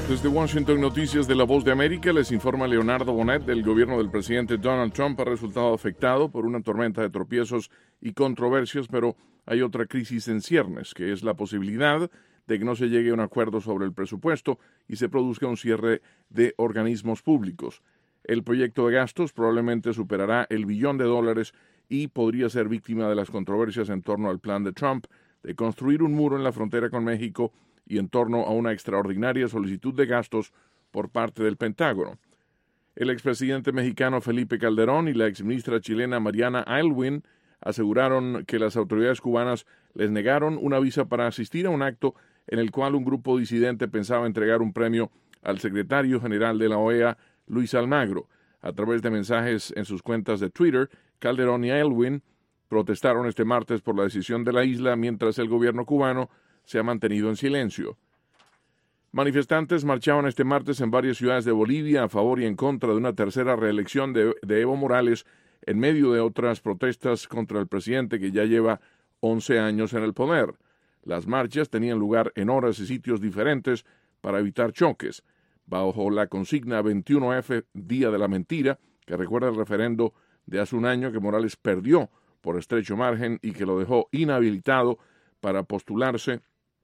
Desde Washington, noticias de La Voz de América, les informa Leonardo Bonet. El gobierno del presidente Donald Trump ha resultado afectado por una tormenta de tropiezos y controversias, pero hay otra crisis en ciernes, que es la posibilidad de que no se llegue a un acuerdo sobre el presupuesto y se produzca un cierre de organismos públicos. El proyecto de gastos probablemente superará el $1 billón y podría ser víctima de las controversias en torno al plan de Trump de construir un muro en la frontera con México y en torno a una extraordinaria solicitud de gastos por parte del Pentágono. El expresidente mexicano Felipe Calderón y la exministra chilena Mariana Aylwin aseguraron que las autoridades cubanas les negaron una visa para asistir a un acto en el cual un grupo disidente pensaba entregar un premio al secretario general de la OEA, Luis Almagro. A través de mensajes en sus cuentas de Twitter, Calderón y Aylwin protestaron este martes por la decisión de la isla, mientras el gobierno cubano se ha mantenido en silencio. Manifestantes marchaban este martes en varias ciudades de Bolivia a favor y en contra de una tercera reelección de Evo Morales en medio de otras protestas contra el presidente que ya lleva 11 años en el poder. Las marchas tenían lugar en horas y sitios diferentes para evitar choques. Bajo la consigna 21F, Día de la Mentira, que recuerda el referendo de hace un año que Morales perdió por estrecho margen y que lo dejó inhabilitado para postularse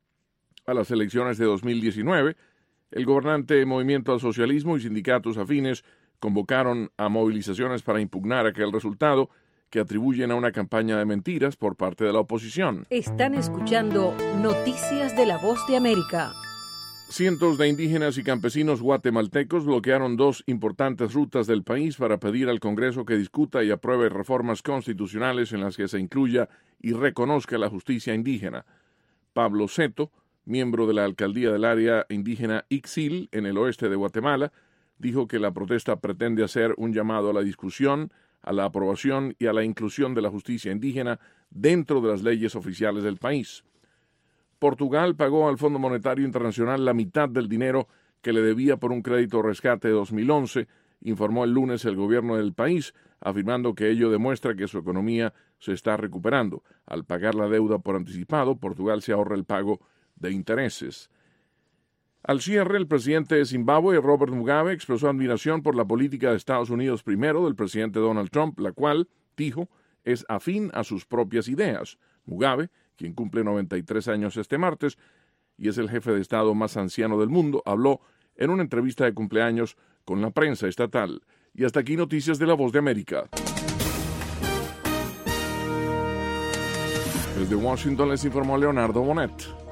a las elecciones de 2019, el gobernante Movimiento al Socialismo y sindicatos afines convocaron a movilizaciones para impugnar aquel resultado que atribuyen a una campaña de mentiras por parte de la oposición. Están escuchando Noticias de La Voz de América. Cientos de indígenas y campesinos guatemaltecos bloquearon dos importantes rutas del país para pedir al Congreso que discuta y apruebe reformas constitucionales en las que se incluya y reconozca la justicia indígena. Pablo Seto, miembro de la alcaldía del área indígena Ixil, en el oeste de Guatemala, dijo que la protesta pretende hacer un llamado a la discusión, a la aprobación y a la inclusión de la justicia indígena dentro de las leyes oficiales del país. Portugal pagó al Fondo Monetario Internacional la mitad del dinero que le debía por un crédito rescate de 2011, informó el lunes el gobierno del país, afirmando que ello demuestra que su economía se está recuperando. Al pagar la deuda por anticipado, Portugal se ahorra el pago de intereses. Al cierre, el presidente de Zimbabue, Robert Mugabe, expresó admiración por la política de Estados Unidos primero del presidente Donald Trump, la cual, dijo, es afín a sus propias ideas. Mugabe, quien cumple 93 años este martes y es el jefe de Estado más anciano del mundo, habló en una entrevista de cumpleaños con la prensa estatal. Y hasta aquí noticias de La Voz de América. Desde Washington les informó Leonardo Bonet.